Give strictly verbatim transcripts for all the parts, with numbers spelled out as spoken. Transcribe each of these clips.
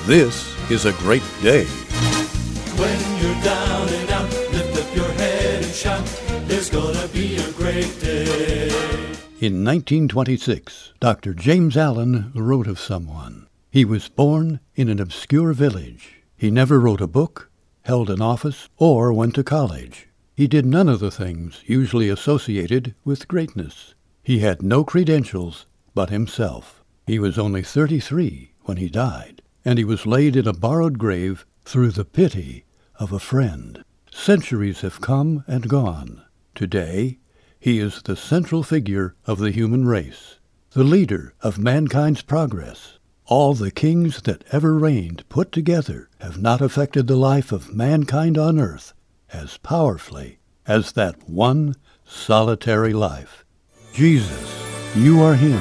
this is a great day. When you're down and out, lift up your head and shout, there's gonna be a great day. In nineteen twenty-six, Doctor James Allen wrote of someone. He was born in an obscure village. He never wrote a book, held an office, or went to college. He did none of the things usually associated with greatness. He had no credentials but himself. He was only thirty-three when he died, and he was laid in a borrowed grave through the pity of a friend. Centuries have come and gone. Today, he is the central figure of the human race, the leader of mankind's progress. All the kings that ever reigned put together have not affected the life of mankind on earth as powerfully as that one solitary life. Jesus, you are him.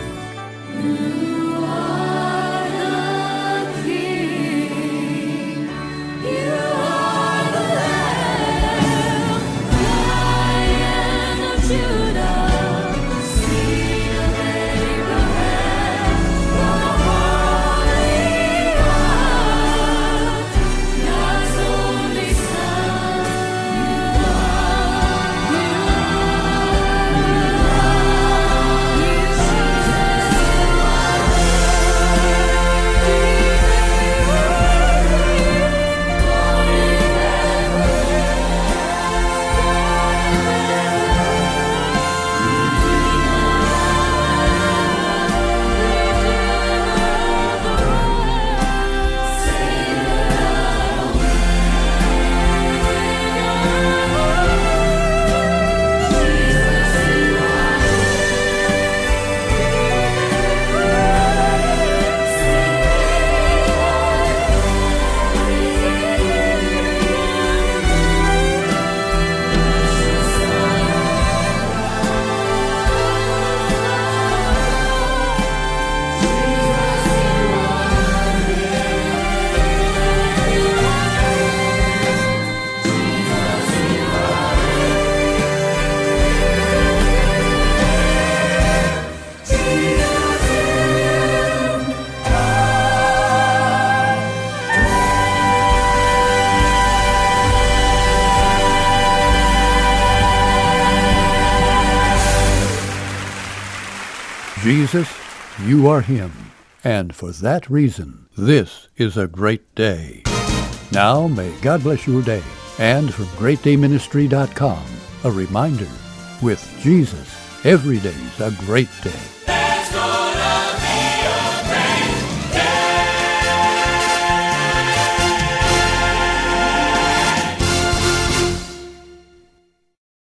Jesus, you are him, and for that reason, this is a great day. Now, may God bless your day, and from great day ministry dot com, a reminder, with Jesus, every day's a great day.